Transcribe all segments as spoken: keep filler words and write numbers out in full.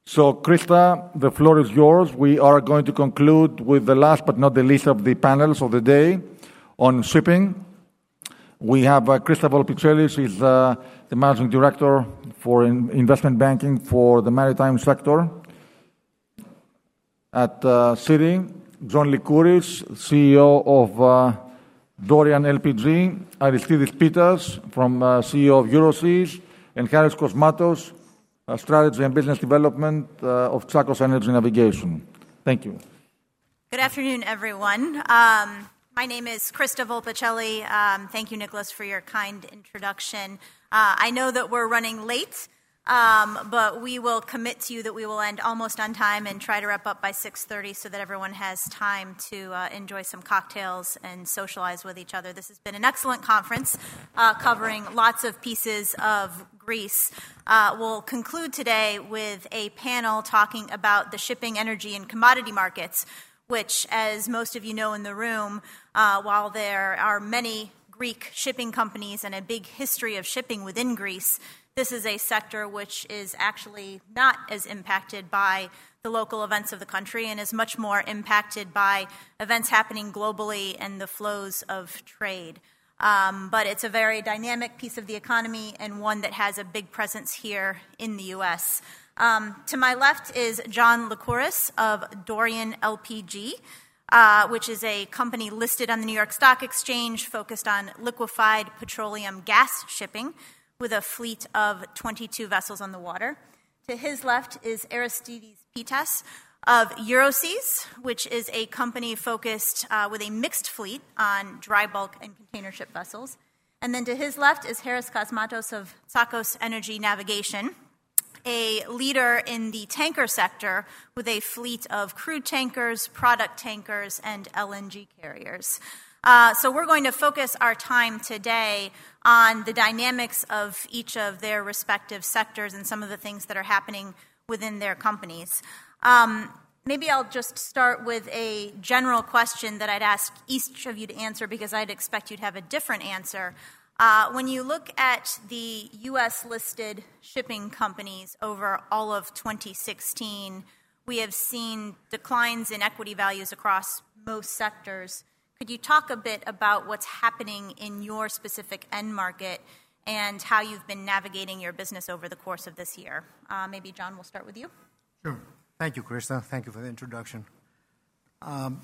So, Krista, the floor is yours. We are going to conclude with the last but not the least of the panels of the day on shipping. We have uh, Krista Volpicelli. She's uh, the Managing Director for in- Investment Banking for the Maritime Sector at uh, Citi. John Lycouris, C E O of uh, Dorian L P G. Aristidis Pittas, from uh, C E O of Euroseas. And Harris Kosmatos, uh, Strategy and Business Development uh, of Tsakos Energy Navigation. Thank you. Good afternoon, everyone. Um, my name is Krista Volpicelli. Um, thank you, Nicholas, for your kind introduction. Uh, I know that we're running late. Um, but we will commit to you that we will end almost on time and try to wrap up by six thirty so that everyone has time to uh, enjoy some cocktails and socialize with each other. This has been an excellent conference uh, covering lots of pieces of Greece. Uh, we'll conclude today with a panel talking about the shipping, energy, and commodity markets, which, as most of you know in the room, uh, while there are many Greek shipping companies and a big history of shipping within Greece, this is a sector which is actually not as impacted by the local events of the country and is much more impacted by events happening globally and the flows of trade. Um, but it's a very dynamic piece of the economy and one that has a big presence here in the U S. Um, to my left is John Lycouris of Dorian L P G, uh, which is a company listed on the New York Stock Exchange focused on liquefied petroleum gas shipping, with a fleet of twenty-two vessels on the water. To his left is Aristidis Pittas of Euroseas, which is a company focused uh, with a mixed fleet on dry bulk and container ship vessels. And then to his left is Harris Kosmatos of Tsakos Energy Navigation, a leader in the tanker sector with a fleet of crude tankers, product tankers, and L N G carriers. Uh, so we're going to focus our time today on the dynamics of each of their respective sectors and some of the things that are happening within their companies. Um, maybe I'll just start with a general question that I'd ask each of you to answer because I'd expect you'd have a different answer. Uh, when you look at the U S-listed shipping companies over all of twenty sixteen, we have seen declines in equity values across most sectors. Could you talk a bit about what's happening in your specific end market and how you've been navigating your business over the course of this year? Uh, maybe, John, we'll start with you. Sure. Thank you, Krista. Thank you for the introduction. Um,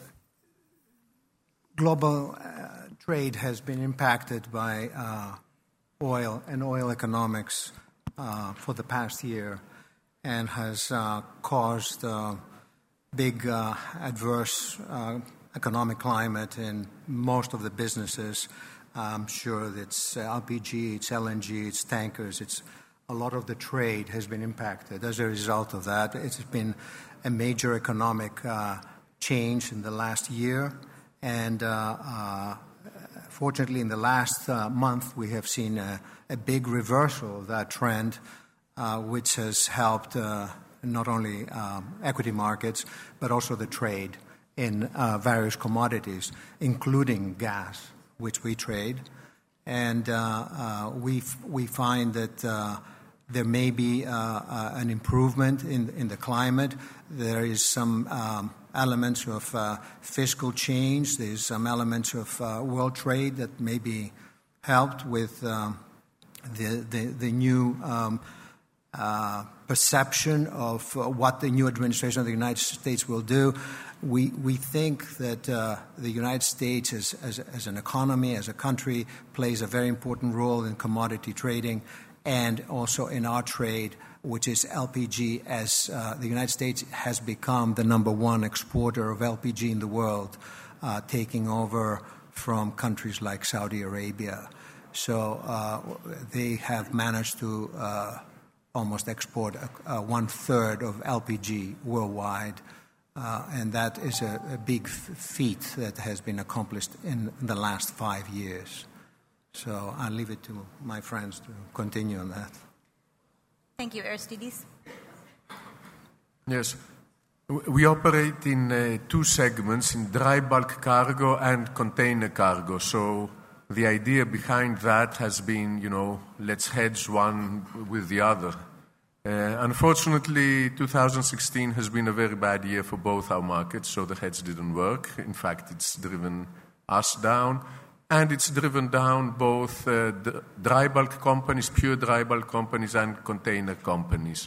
global uh, trade has been impacted by uh, oil and oil economics uh, for the past year and has uh, caused uh, big uh, adverse uh, economic climate in most of the businesses. I'm sure it's L P G, it's L N G, it's tankers, it's a lot of the trade has been impacted. As a result of that, it's been a major economic uh, change in the last year. And uh, uh, fortunately, in the last uh, month, we have seen a, a big reversal of that trend, uh, which has helped uh, not only um, equity markets, but also the trade in uh, various commodities, including gas, which we trade. And uh, uh, we f- we find that uh, there may be uh, uh, an improvement in, in the climate. There is some um, elements of uh, fiscal change. There's some elements of uh, world trade that may be helped with um, the, the, the new um, uh, perception of uh, what the new administration of the United States will do. We we think that uh, the United States as, as as an economy, as a country, plays a very important role in commodity trading and also in our trade, which is L P G, as uh, the United States has become the number one exporter of L P G in the world, uh, taking over from countries like Saudi Arabia. So uh, they have managed to uh, almost export uh, one-third of L P G worldwide. Uh, and that is a, a big f- feat that has been accomplished in the last five years. So I'll leave it to my friends to continue on that. Thank you. Aristidis? Yes. We operate in uh, two segments, in dry bulk cargo and container cargo. So the idea behind that has been, you know, let's hedge one with the other. Uh, unfortunately, two thousand sixteen has been a very bad year for both our markets, so the hedge didn't work. In fact, it's driven us down, and it's driven down both uh, the dry bulk companies, pure dry bulk companies, and container companies.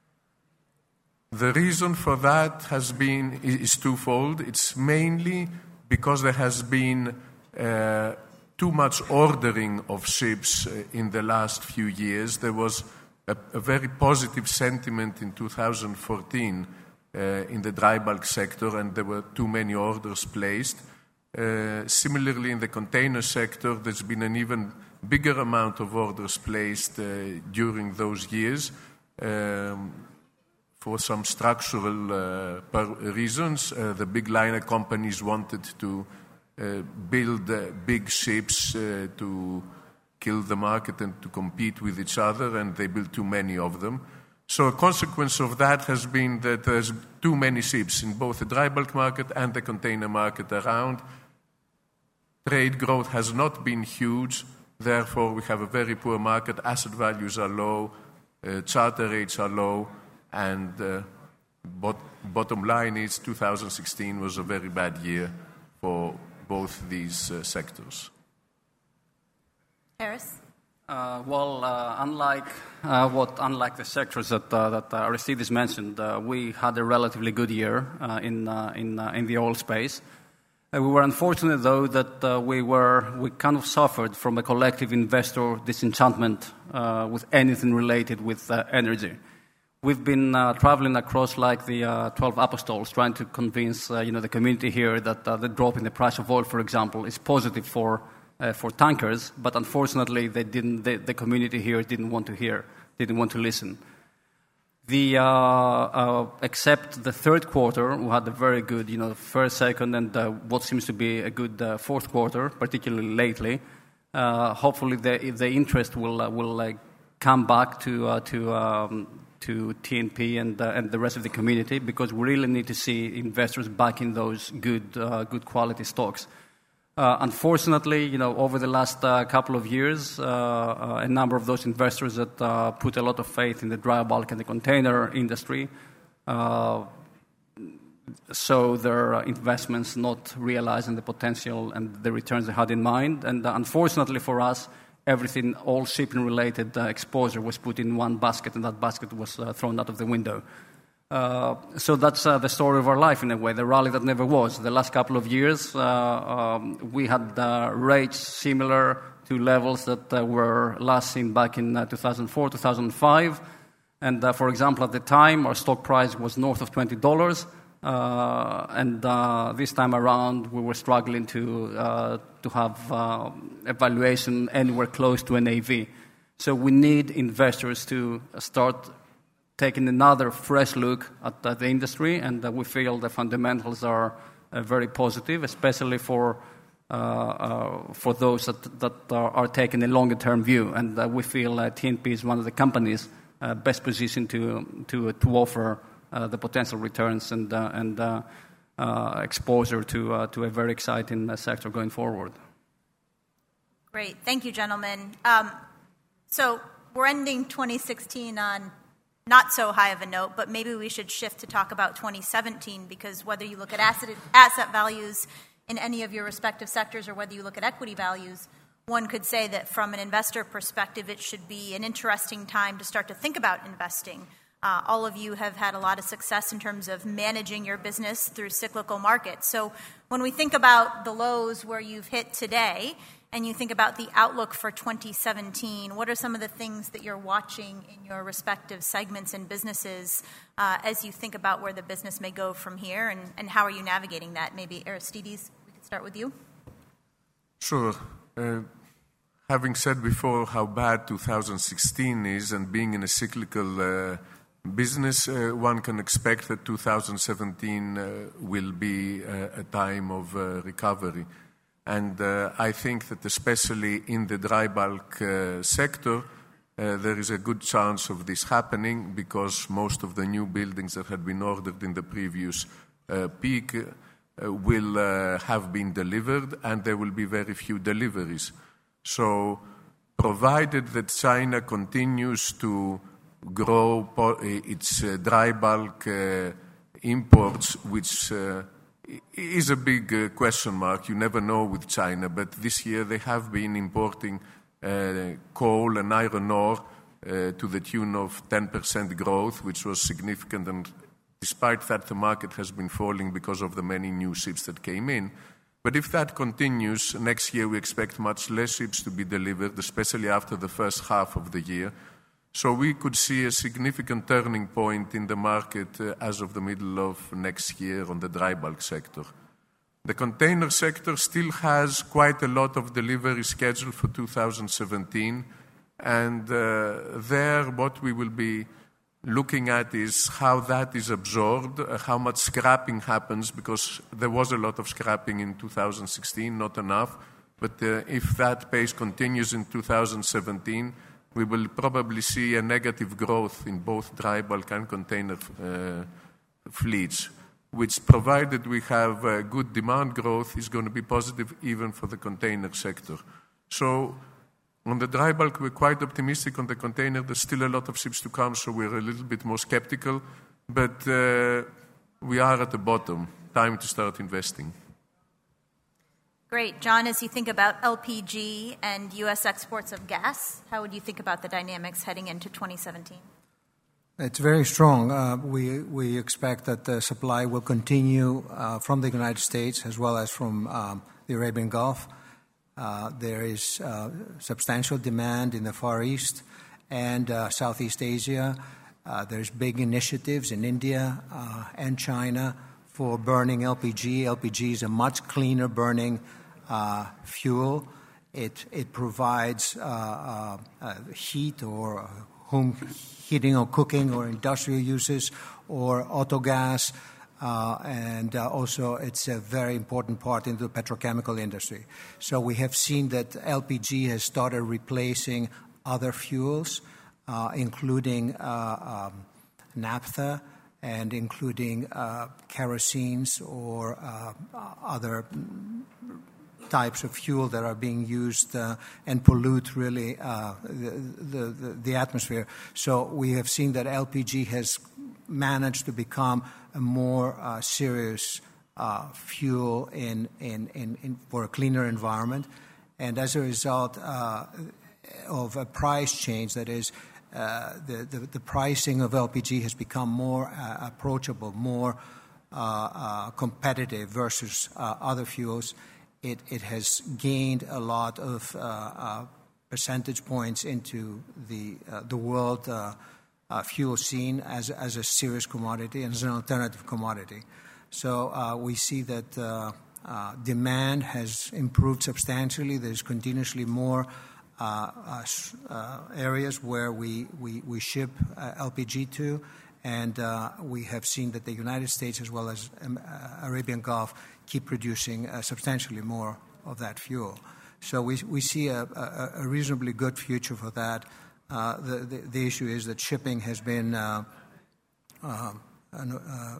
The reason for that has been is twofold. It's mainly because there has been uh, too much ordering of ships uh, in the last few years. There was a, a very positive sentiment in two thousand fourteen uh, in the dry bulk sector, and there were too many orders placed. Uh, similarly, in the container sector, there's been an even bigger amount of orders placed uh, during those years um, for some structural uh, per- reasons. Uh, the big liner companies wanted to uh, build uh, big ships uh, to kill the market and to compete with each other, and they built too many of them. So a consequence of that has been that there's too many ships in both the dry bulk market and the container market around. Trade growth has not been huge, therefore we have a very poor market, asset values are low, uh, charter rates are low, and uh, bot- bottom line is two thousand sixteen was a very bad year for both these uh, sectors. Harris? Uh, well, uh, unlike uh, what unlike the sectors that uh, that uh, Aristides mentioned, uh, we had a relatively good year uh, in uh, in uh, in the oil space. Uh, we were unfortunate, though, that uh, we were we kind of suffered from a collective investor disenchantment uh, with anything related with uh, energy. We've been uh, traveling across like the uh, twelve apostles, trying to convince uh, you know the community here that uh, the drop in the price of oil, for example, is positive for. Uh, for tankers, but unfortunately, they didn't. They, the community here didn't want to hear, didn't want to listen. The uh, uh, except the third quarter, we had a very good, you know, first, second, and uh, what seems to be a good uh, fourth quarter, particularly lately. Uh, hopefully, the the interest will uh, will uh, come back to uh, to um, to T N P and uh, and the rest of the community, because we really need to see investors backing those good uh, good quality stocks. Uh, unfortunately, you know, over the last uh, couple of years, uh, uh, a number of those investors that uh, put a lot of faith in the dry bulk and the container industry, uh, so their uh, investments not realizing the potential and the returns they had in mind. And uh, unfortunately for us, everything, all shipping-related uh, exposure was put in one basket, and that basket was uh, thrown out of the window. Uh, so that's uh, the story of our life, in a way, the rally that never was. The last couple of years, uh, um, we had uh, rates similar to levels that uh, were last seen back in uh, two thousand four, two thousand five. And, uh, for example, at the time, our stock price was north of twenty dollars. Uh, and uh, this time around, we were struggling to, uh, to have uh, a valuation anywhere close to N A V. So we need investors to start taking another fresh look at uh, the industry, and uh, we feel the fundamentals are uh, very positive, especially for uh, uh, for those that, that are, are taking a longer-term view. And uh, we feel uh, T N P is one of the companies uh, best positioned to to to offer uh, the potential returns and uh, and uh, uh, exposure to uh, to a very exciting uh, sector going forward. Great, thank you, gentlemen. Um, so we're ending twenty sixteen on not so high of a note, but maybe we should shift to talk about twenty seventeen, because whether you look at asset, asset values in any of your respective sectors or whether you look at equity values, one could say that from an investor perspective, it should be an interesting time to start to think about investing. Uh, all of you have had a lot of success in terms of managing your business through cyclical markets. So when we think about the lows where you've hit today, and you think about the outlook for twenty seventeen, what are some of the things that you're watching in your respective segments and businesses uh, as you think about where the business may go from here, and, and how are you navigating that? Maybe Aristides, we could start with you. Sure. Uh, having said before how bad two thousand sixteen is, and being in a cyclical uh, business, uh, one can expect that two thousand seventeen uh, will be uh, a time of uh, recovery. And uh, I think that especially in the dry bulk uh, sector, uh, there is a good chance of this happening, because most of the new buildings that had been ordered in the previous uh, peak uh, will uh, have been delivered, and there will be very few deliveries. So provided that China continues to grow po- its uh, dry bulk uh, imports, which uh, is a big uh, question mark. You never know with China, but this year they have been importing uh, coal and iron ore uh, to the tune of ten percent growth, which was significant, and despite that the market has been falling because of the many new ships that came in. But if that continues, next year we expect much less ships to be delivered, especially after the first half of the year. So we could see a significant turning point in the market uh, as of the middle of next year on the dry bulk sector. The container sector still has quite a lot of delivery scheduled for two thousand seventeen, and uh, there what we will be looking at is how that is absorbed, uh, how much scrapping happens, because there was a lot of scrapping in two thousand sixteen, not enough, but uh, if that pace continues in two thousand seventeen, we will probably see a negative growth in both dry bulk and container uh, fleets, which, provided we have uh, good demand growth, is going to be positive even for the container sector. So on the dry bulk, we're quite optimistic. On the container, there's still a lot of ships to come, so we're a little bit more skeptical. But uh, we are at the bottom. Time to start investing. Great. John, as you think about L P G and U S exports of gas, how would you think about the dynamics heading into twenty seventeen? It's very strong. Uh, we we expect that the supply will continue uh, from the United States as well as from um, the Arabian Gulf. Uh, there is uh, substantial demand in the Far East and uh, Southeast Asia. Uh, there's big initiatives in India uh, and China for burning L P G. L P G is a much cleaner burning uh, fuel. It it provides uh, uh, uh, heat or home heating or cooking or industrial uses or auto gas. Uh, and uh, also it's a very important part in the petrochemical industry. So we have seen that L P G has started replacing other fuels, uh, including uh, um, naphtha and including uh, kerosenes or uh, other types of fuel that are being used uh, and pollute really uh, the, the, the atmosphere. So we have seen that L P G has managed to become a more uh, serious uh, fuel in, in, in, in for a cleaner environment. And as a result uh, of a price change, that is, uh, the, the, the pricing of L P G has become more uh, approachable, more uh, uh, competitive versus uh, other fuels. It, it has gained a lot of uh, uh, percentage points into the, uh, the world uh, Uh, fuel scene as, as a serious commodity and as an alternative commodity. So uh, we see that uh, uh, demand has improved substantially. There's continuously more uh, uh, uh, areas where we, we, we ship uh, L P G to, and uh, we have seen that the United States as well as um, uh, Arabian Gulf keep producing uh, substantially more of that fuel. So we, we see a, a, a reasonably good future for that. Uh, the, the, the issue is that shipping has been uh, uh, an, uh,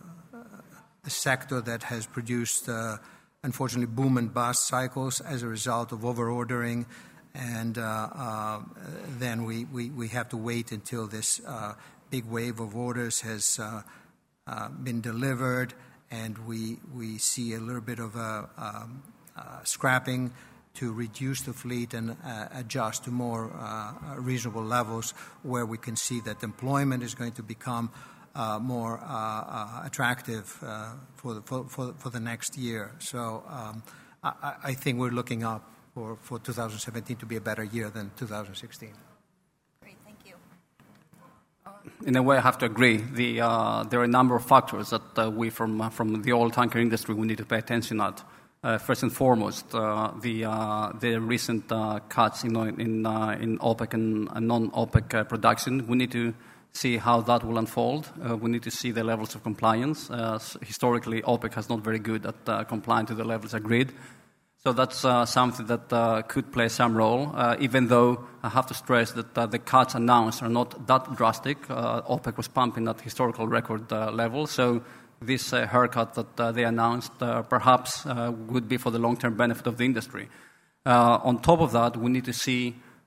a sector that has produced, uh, unfortunately, boom and bust cycles as a result of over-ordering, and uh, uh, then we, we, we have to wait until this uh, big wave of orders has uh, uh, been delivered, and we, we see a little bit of a, um, uh, scrapping to reduce the fleet and uh, adjust to more uh, reasonable levels where we can see that employment is going to become uh, more uh, uh, attractive uh, for, the, for, for, for the next year. So um, I, I think we're looking up for, for two thousand seventeen to be a better year than two thousand sixteen. Great, thank you. In a way, I have to agree. The, uh, there are a number of factors that uh, we from, uh, from the oil tanker industry we need to pay attention at. Uh, first and foremost, uh, the uh, the recent uh, cuts in in, uh, in OPEC and, and non-OPEC uh, production. We need to see how that will unfold. Uh, we need to see the levels of compliance. Uh, historically, OPEC has not very good at uh, complying to the levels agreed. So that's uh, something that uh, could play some role, uh, even though I have to stress that uh, the cuts announced are not that drastic. Uh, OPEC was pumping at historical record uh, levels, so this uh, haircut that uh, they announced uh, perhaps uh, would be for the long-term benefit of the industry. Uh, on top of that, we need to see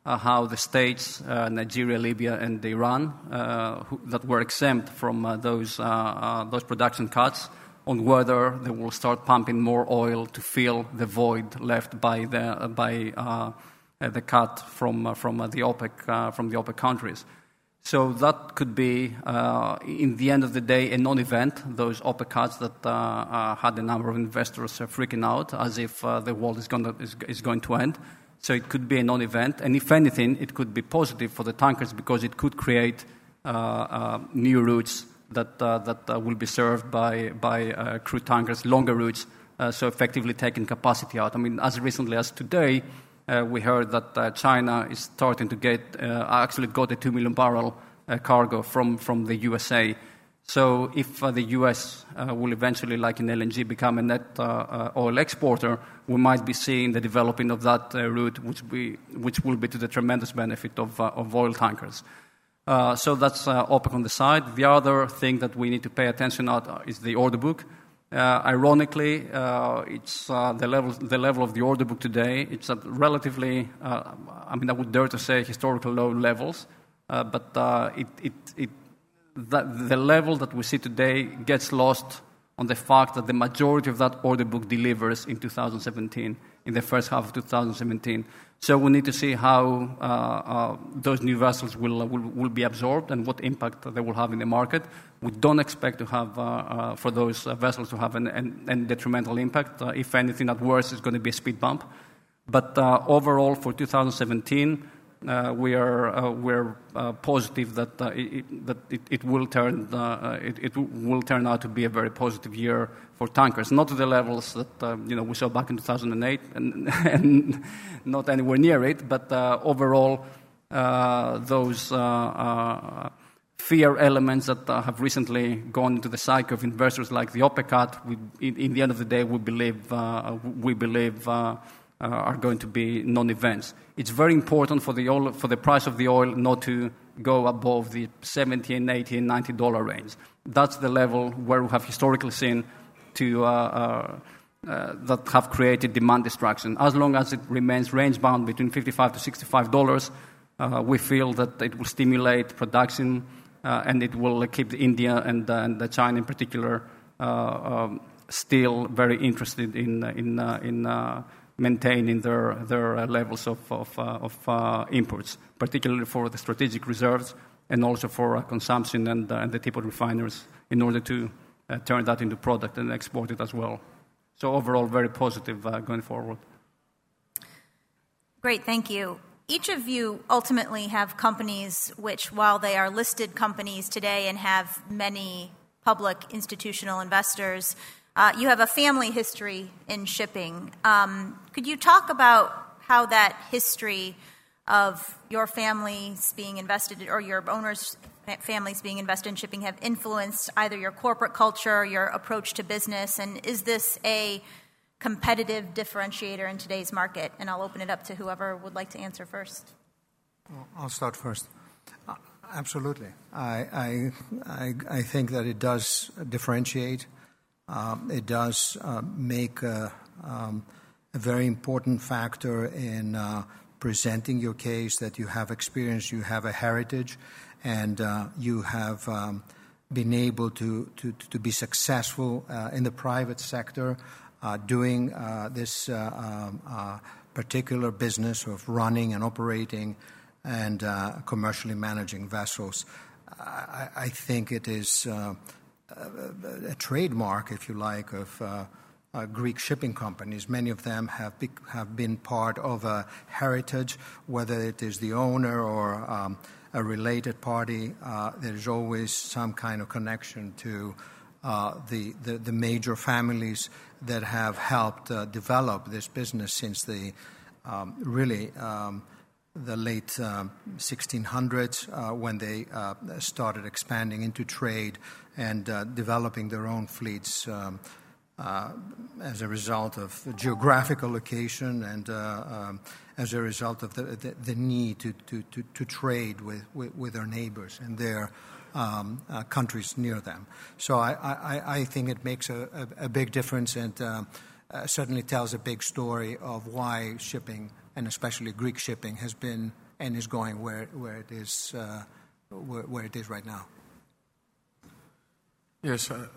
uh, how the states, uh, Nigeria, Libya, and Iran, uh, who, that were exempt from uh, those, uh, uh, those production cuts, on whether they will start pumping more oil to fill the void left by the, uh, by, uh, the cut from, uh, from uh, the OPEC, uh, from the OPEC countries. So that could be, uh, in the end of the day, a non-event, those OPEC cuts that uh, uh, had a number of investors uh, freaking out as if uh, the world is, gonna, is, is going to end. So it could be a non-event. And if anything, it could be positive for the tankers because it could create uh, uh, new routes that, uh, that uh, will be served by, by uh, crude tankers, longer routes, uh, so effectively taking capacity out. I mean, as recently as today, Uh, we heard that uh, China is starting to get, uh, actually got a two million barrel uh, cargo from, from the U S A. So if uh, the U S uh, will eventually, like in L N G, become a net uh, uh, oil exporter, we might be seeing the developing of that uh, route, which, we, which will be to the tremendous benefit of, uh, of oil tankers. Uh, so that's uh, OPEC on the side. The other thing that we need to pay attention at is the order book. Uh, ironically, uh, it's uh, the level the level of the order book today. It's at relatively, uh, I mean, I would dare to say historical low levels, uh, but uh, it it it that the level that we see today gets lost on the fact that the majority of that order book delivers in two thousand seventeen, in the first half of two thousand seventeen. So we need to see how uh, uh, those new vessels will, uh, will will be absorbed and what impact they will have in the market. We don't expect to have, uh, uh, for those uh, vessels to have an, an, an detrimental impact. Uh, if anything, at worst, it's going to be a speed bump. But uh, overall, for two thousand seventeen, uh, we are uh, we're uh, positive that uh, it, that it, it will turn uh, it, it will turn out to be a very positive year for tankers. Not to the levels that uh, you know we saw back in two thousand eight, and, and not anywhere near it. But uh, overall, uh, those uh, uh, fear elements that uh, have recently gone into the psyche of investors, like the OPEC cut, we, in, in the end of the day, we believe uh, we believe. Uh, Uh, are going to be non-events. It's very important for the oil, for the price of the oil not to go above the seventy and eighty and ninety dollar range. That's the level where we have historically seen to uh, uh, uh, that have created demand destruction. As long as it remains range-bound between fifty-five to sixty-five dollars, uh, we feel that it will stimulate production uh, and it will keep India and, uh, and China in particular uh, um, still very interested in in uh, in. Uh, maintaining their their uh, levels of of, uh, of uh, imports, particularly for the strategic reserves and also for uh, consumption and, uh, and the teapot refiners, in order to uh, turn that into product and export it as well. So overall, very positive uh, going forward. Great, thank you. Each of you ultimately have companies which, while they are listed companies today and have many public institutional investors, Uh, you have a family history in shipping. Um, could you talk about how that history of your families being invested, or your owners' families being invested in shipping, have influenced either your corporate culture, your approach to business, and is this a competitive differentiator in today's market? And I'll open it up to whoever would like to answer first. Well, I'll start first. Uh, absolutely. I, I, I, I think that it does differentiate. Um, it does uh, make uh, um, a very important factor in uh, presenting your case that you have experience, you have a heritage, and uh, you have um, been able to, to, to be successful uh, in the private sector uh, doing uh, this uh, um, uh, particular business of running and operating and uh, commercially managing vessels. I, I think it is Uh, a trademark, if you like, of uh, uh, Greek shipping companies. Many of them have be, have been part of a heritage, whether it is the owner or um, a related party. Uh, there's always some kind of connection to uh, the, the the major families that have helped uh, develop this business since the um, really um, the late um, sixteen hundreds, uh, when they uh, started expanding into trade and uh, developing their own fleets um, uh, as a result of the geographical location and uh, um, as a result of the, the, the need to, to, to, to trade with, with, with their neighbors and their um, uh, countries near them. So I, I, I think it makes a, a, a big difference and uh, uh, certainly tells a big story of why shipping, and especially Greek shipping, has been and is going where where it is uh, where, where it is right now. Yes, uh,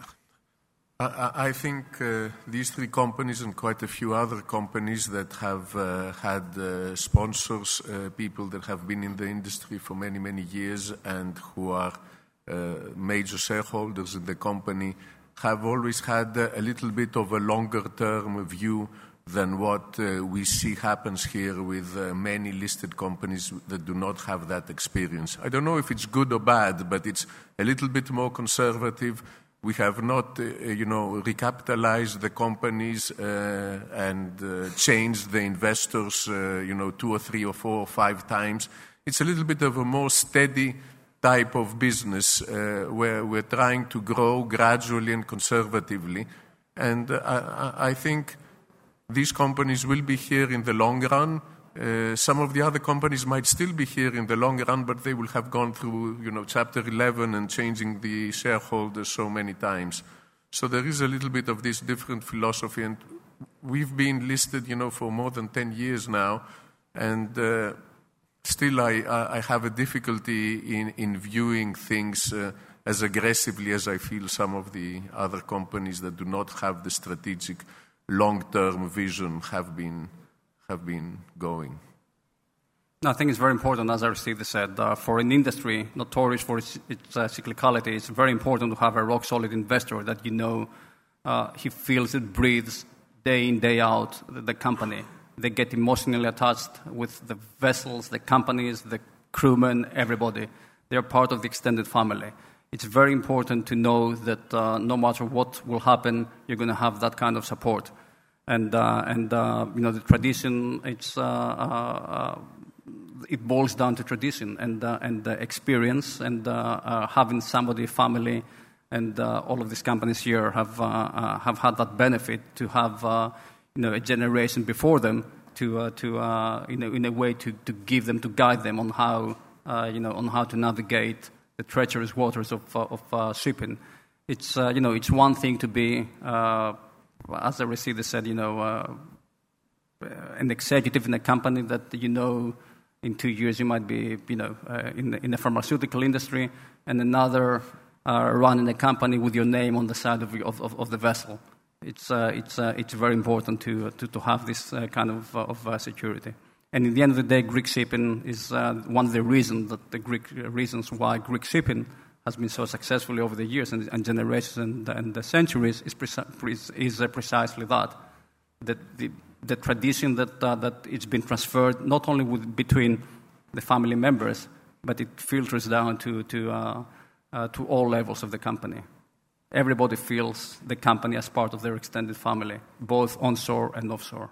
I, I think uh, these three companies and quite a few other companies that have uh, had uh, sponsors, uh, people that have been in the industry for many, many years and who are uh, major shareholders in the company, have always had uh, a little bit of a longer-term view than what uh, we see happens here with uh, many listed companies that do not have that experience. I don't know if it's good or bad, but it's a little bit more conservative. We have not, uh, you know, recapitalized the companies uh, and uh, changed the investors, uh, you know, two or three or four or five times. It's a little bit of a more steady type of business uh, where we're trying to grow gradually and conservatively. And uh, I, I think these companies will be here in the long run. Uh, some of the other companies might still be here in the long run, but they will have gone through, you know, Chapter eleven and changing the shareholders so many times. So there is a little bit of this different philosophy, and we've been listed, you know, for more than ten years now, and uh, still I, I have a difficulty in, in viewing things uh, as aggressively as I feel some of the other companies that do not have the strategic long-term vision have been have been going. No, I think it's very important, as Aristidis said, uh, for an industry notorious for its, its uh, cyclicality, it's very important to have a rock-solid investor that you know uh, he feels it breathes day in, day out, the, the company. They get emotionally attached with the vessels, the companies, the crewmen, everybody. They're part of the extended family. It's very important to know that uh, no matter what will happen, you're going to have that kind of support. And, uh, and uh, you know, the tradition, it's, uh, uh, it boils down to tradition and, uh, and uh, experience, and uh, uh, having somebody, family, and uh, all of these companies here have, uh, uh, have had that benefit to have uh, you know, a generation before them to, uh, to uh, you know, in a way to, to give them, to guide them on how, uh, you know, on how to navigate the treacherous waters of, uh, of uh, shipping. It's, uh, you know, it's one thing to be, uh, as Aristidis said, you know, uh, an executive in a company that you know in two years you might be, you know, uh, in, in the pharmaceutical industry, and another uh, running a company with your name on the side of, of, of the vessel. It's, uh, it's, uh, it's very important to, to, to have this uh, kind of, uh, of uh, security. And in the end of the day, Greek shipping is uh, one of the reasons that the Greek reasons why Greek shipping has been so successfully over the years and, and generations and, and the centuries is, preci- is uh, precisely that. That the, the tradition that uh, that it's been transferred not only with, between the family members, but it filters down to to uh, uh, to all levels of the company. Everybody feels the company as part of their extended family, both onshore and offshore.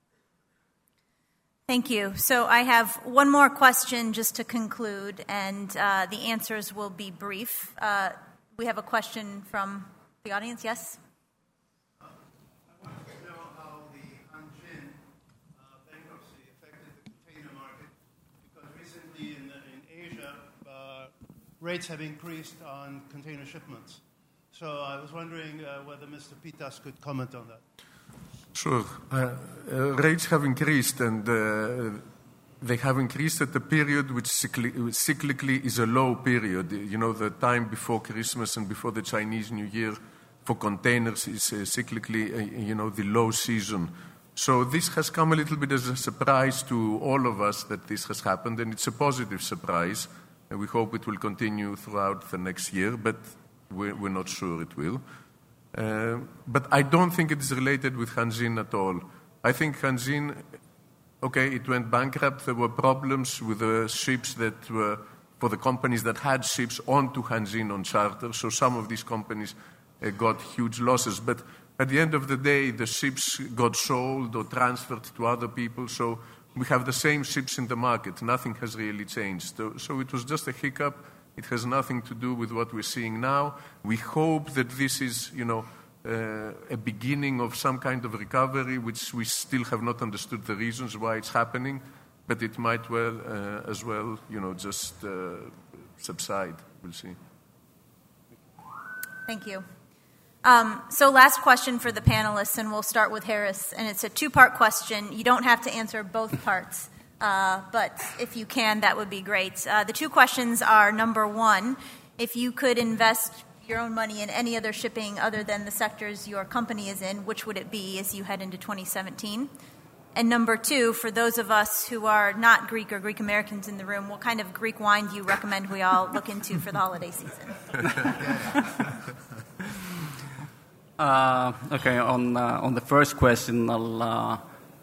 Thank you. So I have one more question just to conclude, and uh, the answers will be brief. Uh, we have a question from the audience. Yes? Uh, I wanted to know how the Hanjin uh, bankruptcy affected the container market, because recently in, the, in Asia, uh, rates have increased on container shipments. So I was wondering uh, whether Mister Pittas could comment on that. Sure. Uh, uh, rates have increased, and uh, they have increased at a period which cycli- cyclically is a low period. You know, the time before Christmas and before the Chinese New Year for containers is uh, cyclically, uh, you know, the low season. So this has come a little bit as a surprise to all of us that this has happened, and it's a positive surprise. And we hope it will continue throughout the next year, but we're, we're not sure it will. Uh, but I don't think it is related with Hanjin at all. I think Hanjin, okay, it went bankrupt. There were problems with the ships that were, for the companies that had ships onto Hanjin on charter. So some of these companies uh, got huge losses. But at the end of the day, the ships got sold or transferred to other people. So we have the same ships in the market. Nothing has really changed. So, so it was just a hiccup. It has nothing to do with what we're seeing now. We hope that this is, you know, uh, a beginning of some kind of recovery, which we still have not understood the reasons why it's happening, but it might well, uh, as well, you know, just uh, subside. We'll see. Thank you. Um, so last question for the panelists, and we'll start with Harris, and it's a two-part question. You don't have to answer both parts. Uh, but if you can, that would be great. Uh, the two questions are, number one, if you could invest your own money in any other shipping other than the sectors your company is in, which would it be as you head into twenty seventeen? And number two, for those of us who are not Greek or Greek Americans in the room, what kind of Greek wine do you recommend we all look into for the holiday season? uh, okay, on uh, on the first question, I'll. Uh,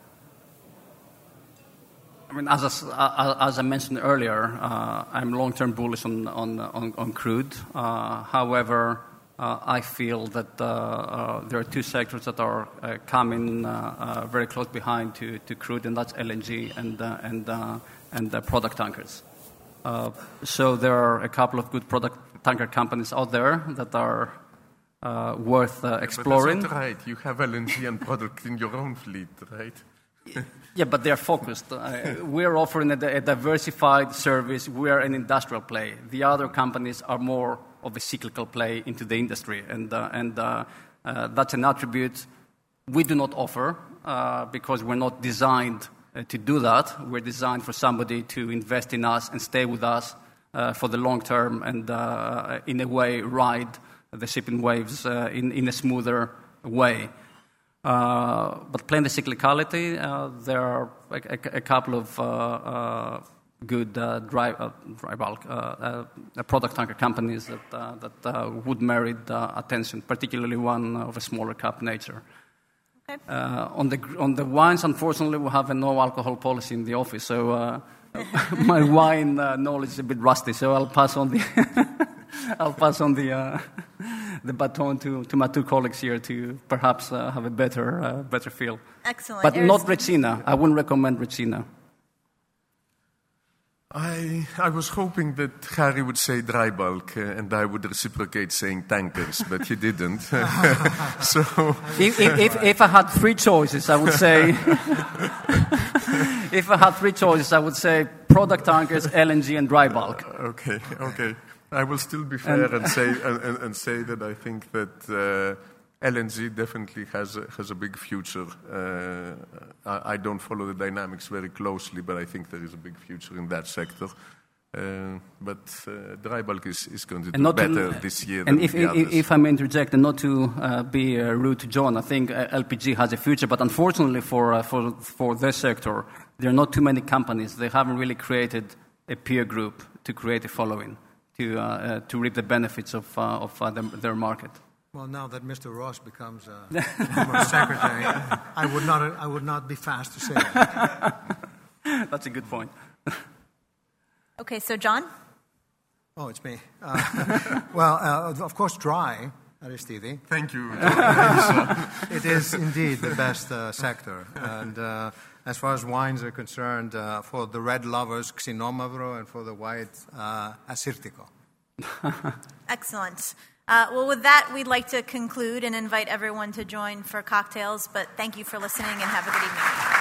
I mean, as I, as I mentioned earlier, uh, I'm long-term bullish on on on, on crude. Uh, however, uh, I feel that uh, uh, there are two sectors that are uh, coming uh, uh, very close behind to, to crude, and that's L N G and uh, and uh, and uh, product tankers. Uh, so there are a couple of good product tanker companies out there that are uh, worth uh, exploring. But that's not right. You have L N G and product in your own fleet, right? Yeah, but they're focused. Uh, we're offering a, a diversified service. We're an industrial play. The other companies are more of a cyclical play into the industry, and uh, and uh, uh, that's an attribute we do not offer uh, because we're not designed uh, to do that. We're designed for somebody to invest in us and stay with us uh, for the long term, and uh, in a way ride the shipping waves uh, in in a smoother way. Uh, but playing the cyclicality, uh, there are a, a, a couple of uh, uh, good uh, dry, uh, dry bulk uh, uh, product tanker companies that uh, that uh, would merit uh, attention, particularly one of a smaller cap nature. Okay. Uh, on the on the wines, unfortunately, we have a no alcohol policy in the office, so uh, my wine uh, knowledge is a bit rusty. So I'll pass on the I'll pass on the. Uh, the baton to, to my two colleagues here to perhaps uh, have a better uh, better feel. Excellent. But Aris- not Retsina. I wouldn't recommend Retsina. I I was hoping that Harry would say dry bulk, uh, and I would reciprocate saying tankers, but he didn't. So If, if, if, if I had three choices, I would say... if I had three choices, I would say product tankers, L N G, and dry bulk. Okay, okay. I will still be fair and, and say and, and, and say that I think that uh, L N G definitely has a, has a big future. Uh, I, I don't follow the dynamics very closely, but I think there is a big future in that sector. Uh, but uh, dry bulk is, is going to do better to, this year and than if, the if, others. if I may interject, and not to uh, be uh, rude to John, I think uh, L P G has a future, but unfortunately for, uh, for, for this sector, there are not too many companies. They haven't really created a peer group to create a following, to, uh, uh, to reap the benefits of, uh, of uh, them, their market. Well, now that Mister Ross becomes uh, former secretary, I would not I would not be fast to say that. That's a good point. Okay, so John? Oh, it's me. Uh, well, uh, of course, dry, Aristide. Thank you. It is indeed the best uh, sector. And uh, as far as wines are concerned, uh, for the red lovers, Xinomavro, and for the white, uh, Assyrtiko. Excellent. Uh, well, with that, we'd like to conclude and invite everyone to join for cocktails, but thank you for listening and have a good evening.